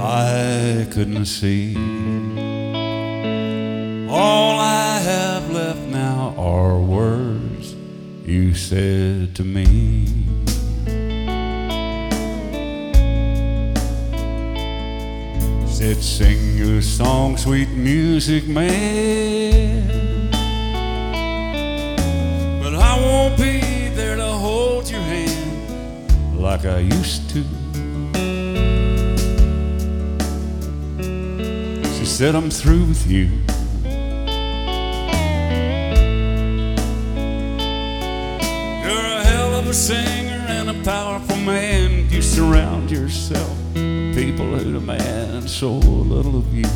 I couldn't see. All I have left now are words you said to me. Said, sing your song, sweet music man, but I won't be there to hold your hand like I used to. She said, I'm through with you. You're a hell of a singer and a powerful man. You surround yourself with people who demand so little of you.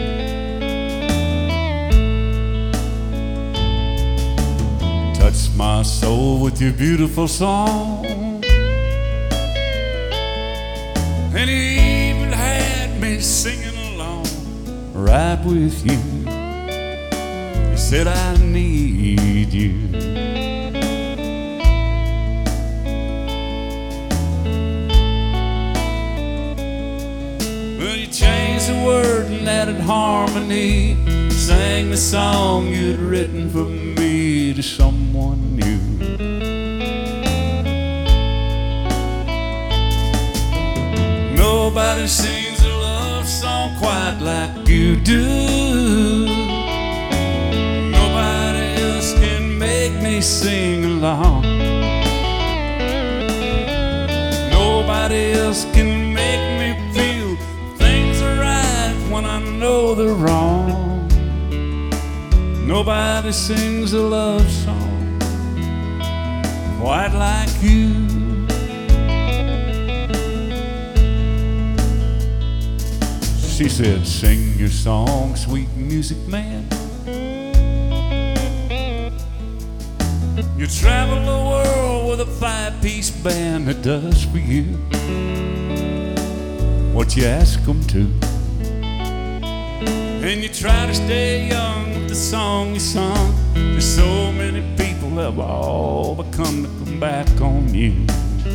Touch my soul with your beautiful song, and you even had me singing along right with you. You said I need you. Well, you changed the word and added harmony, sang the song you'd written for me to someone new. Nobody sings a love song quite like you do. Nobody else can make me sing along. Nobody else can make me feel things are right when I know they're wrong. Nobody sings a love song quite like you. She said, sing your song, sweet music man. You travel the world with a five-piece band that does for you what you ask them to. And you try to stay young with the song you sung. There's so many people that have all but come to come back on you.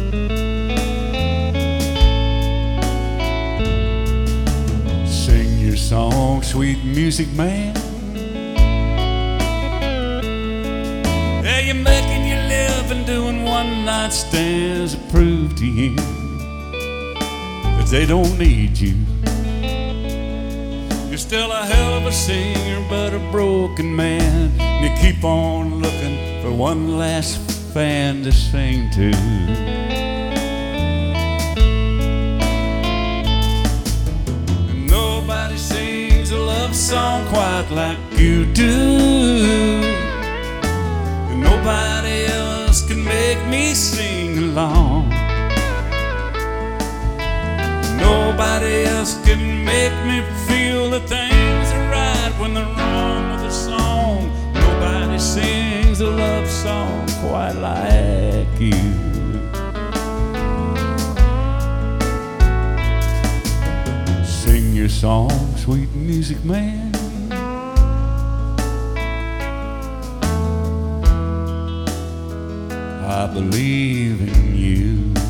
Sing your song, sweet music man. Yeah, you're making your living doing one-night stands to prove to you that they don't need you. You're still a hell of a singer, but a broken man. You keep on looking for one last fan to sing to. And nobody sings a love song quite like you do. And nobody else can make me sing along. Nobody else can make me feel that things are right when they're wrong with a song. Nobody sings a love song quite like you. Sing your song, sweet music man. I believe in you.